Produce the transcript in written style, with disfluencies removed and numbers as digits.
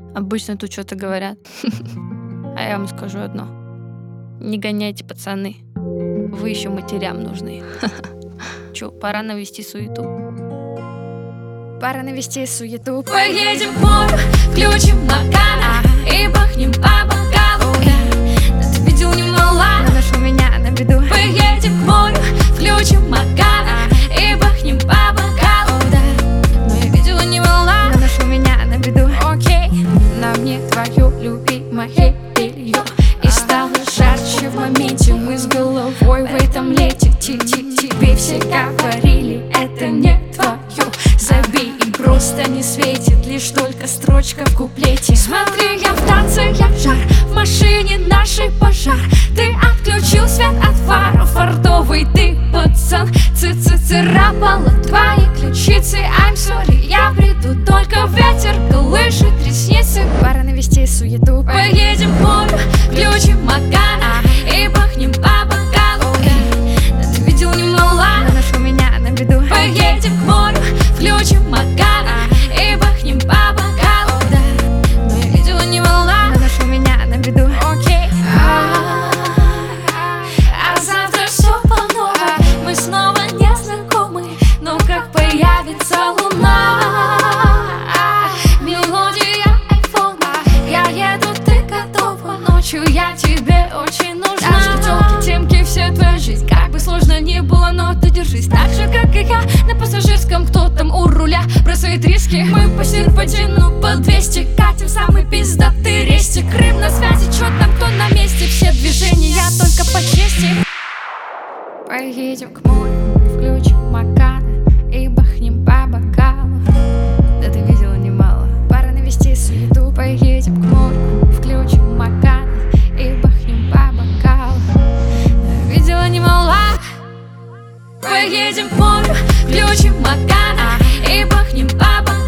Обычно тут что-то говорят. А я вам скажу одно. Не гоняйте, пацаны. Вы еще матерям нужны. Че, пора навести суету? Пора навести суету. Поедем к морю, включим Макана и бахнем по бокалу. Да ты видел немало, но нашел меня на беду. Поедем к морю, включим Макана и бахнем по бокалу. Но я видела немало, но нашел меня на беду. окей. На мне твое любимое белье, и стало жарче в моменте. Мы с головой в этом лете. Тебе все говорили, это не твое. Забей, им просто не светит, лишь только строчка в куплете. Смотри, я в танце, я жар, в машине нашей пожар. Ты отключил свет от фаров, фартовый ты пацан. Царапала твои ключицы, I'm sorry. Я приду, только ветер колышет ресницы. Пора навести суету. Поедем к морю, включим Макана и бахнем по бокалу. Да ты видел немало, но нашел меня на беду. Поедем к морю, включим Макана и бахнем по бокалу. Но я видела немало, но нашел меня на беду. окей. А завтра все по новой. Мы снова не знакомы, но как появится луна, мелодия айфона. Я еду, ты готова, ночью я тебе очень нужна. Тачки, тёлки, темки, вся твоя жизнь. Как бы сложно ни было, но ты держись. Так же, как и я, на пассажирском, кто там у руля бросает риски. Мы по серпантину по 200 катим самый пиздатый рейстик. Крым на связи, чё там, кто на месте. Все движения только по чести. Поедем к морю, включим Макана и бахнем по бокалу. Да ты видела немало. Пора навести суету. Поедем к морю, включим Макана и бахнем по бокалу. Видела немало. Поедем к морю, включим Макана и бахнем по бокалу.